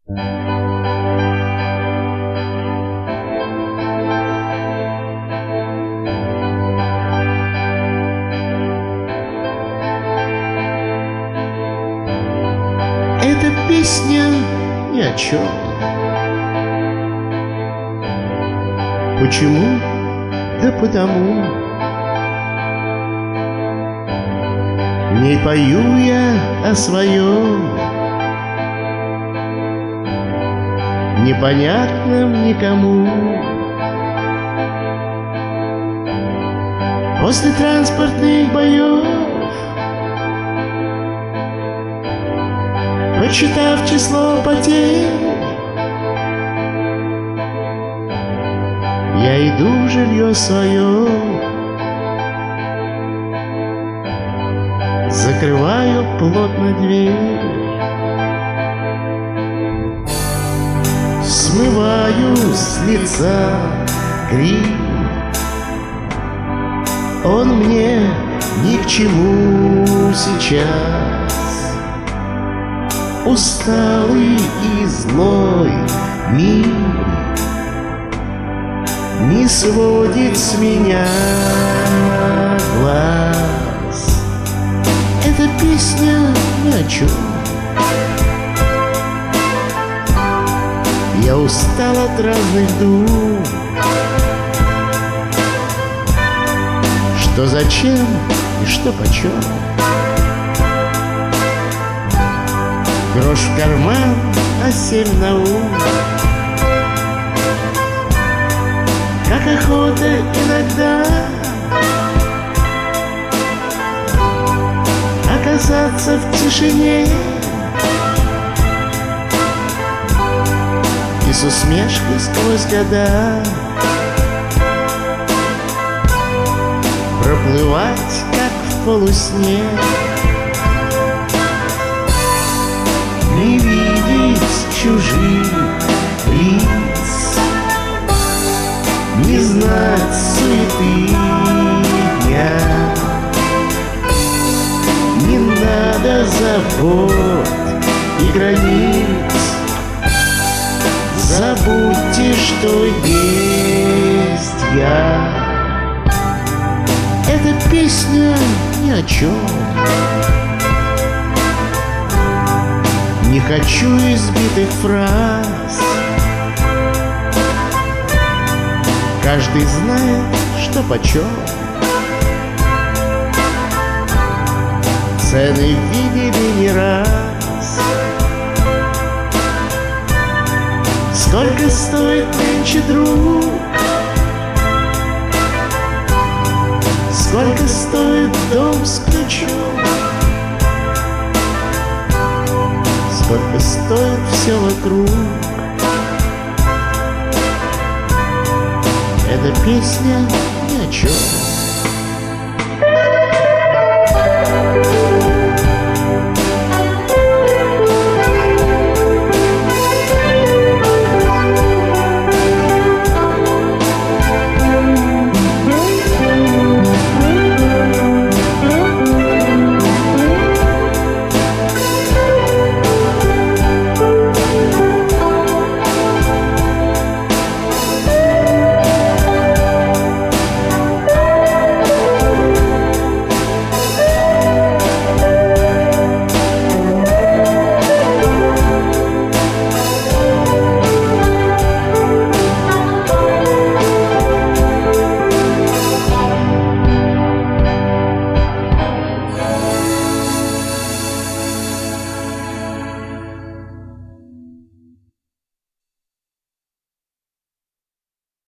Эта песня ни о чем. Почему? Да потому. В ней пою я о своем, непонятном никому. После транспортных боев, подсчитав число потерь, я иду в жилье свое, закрываю плотно дверь, смываю с лица грим. Он мне ни к чему сейчас. Усталый и злой мир не сводит с меня глаз. Эта песня ни о чем. Я устал от разных дум. Что зачем и что почем. Грош в карман, а 7 на ум. Как охота иногда оказаться в тишине и с усмешкой сквозь года проплывать, как в полусне. Не видеть чужих лиц, не знать суеты дня. Не надо забот и границ. Забудьте, что есть я. Эта песня ни о чем. Не хочу избитых фраз. Каждый знает, что почем. Цены видели не раз. Сколько стоит нынче друг? Сколько стоит дом с ключом? Сколько стоит все вокруг? Эта песня ни о чем.